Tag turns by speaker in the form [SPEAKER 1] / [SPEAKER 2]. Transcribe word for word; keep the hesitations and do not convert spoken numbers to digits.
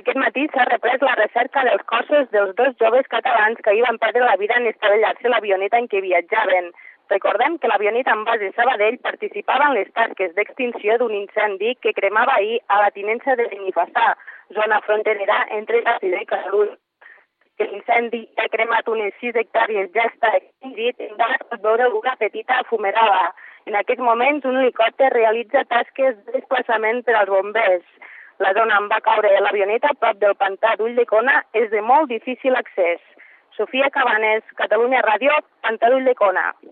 [SPEAKER 1] Aquest matí s'ha reprès la recerca dels cossos dels dos joves catalans que ahir van perdre la vida en estavellar-se l'avioneta en què viatjaven. Recordem que l'avioneta en base Sabadell participava en les tasques d'extinció d'un incendi que cremava ahir a la tinença de Benifassà, zona fronterera entre Castelló i Catalunya. Que l'incendi que ha cremat unes sis hectàrees ja està extingit, encara es pot veure una petita fumerada. En aquests moments, un helicòpter realitza tasques de desplaçament per als bombers. La zona on va caure l'avioneta, prop del pantà d'Ulldecona, és de molt difícil accés. Sofia Cabanes, Catalunya Ràdio, Pantà d'Ulldecona.